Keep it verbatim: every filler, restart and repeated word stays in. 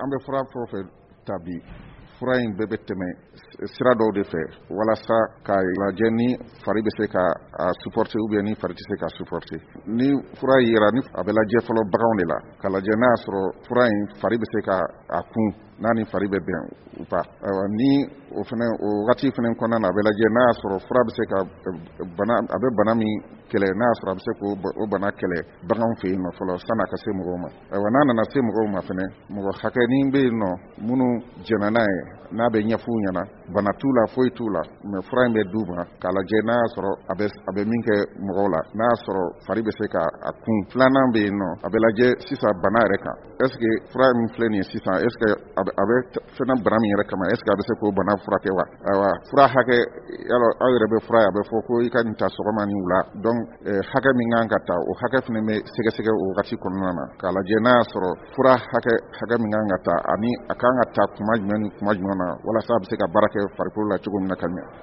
an bɛ fura fɛn o fɛn ta bi fura in bɛɛ bɛ tɛmɛ sira dɔw de fɛ walasa ka lajɛ ni fari bɛ se ka a supporter ou bien ni fari tɛ se ka supporter ni fura yera ni a bɛ lajɛ fɔlɔ baganw de la ka lajɛ n'a y'a sɔrɔ fura in fari bɛ se ka a kun n'a ni fari bɛ bɛn u pa ni o fana o wagati fana kɔnɔna na a bɛ lajɛ n'a y'a sɔrɔ fura bɛ se ka bana a bɛ bana min kɛlɛ n'a y'a sɔrɔ a bɛ se k'o bana kɛlɛ baganw fɛ yen nɔ fɔlɔ san'a ka se mɔgɔw ma ayiwa n'a nana se mɔgɔw ma fana mɔgɔ hakɛnin bɛ yen nɔ minnu jɛnna n'a ye n'a bɛ ɲɛf'u ɲɛna bana t'u la foyi t'u la mais fura in bɛ d'u ma k'a lajɛ n'a y'a sɔrɔ a bɛ a bɛ min kɛ mɔgɔw la n'a y'a sɔrɔ fari bɛ se ka a kun filanan bɛ yen nɔ a bɛ lajɛ sisan bana yɛrɛ kan est ce que fura min filɛ nin ye sisan est ce que a bɛ fɛnɛ bana min yɛrɛ kama est ce que a bɛ se k'o bana furakɛ wa ayiwa fura hakɛ yalɔ aw yɛrɛ bɛ fura ye a bɛ fɔ ko i ka nin ta sɔgɔma ni wula donc hakɛ min kan ka ta o hakɛ fana bɛ sɛgɛsɛgɛ o wagati kɔnɔna na k'a lajɛ n'a y'a sɔrɔ fura hakɛ hakɛ min kan ka ta ani a kan ka ta kuma jumɛn ni kuma jumɛn na walasa a bɛ se ka baara kɛ farikolo la cogo min na ka ɲɛ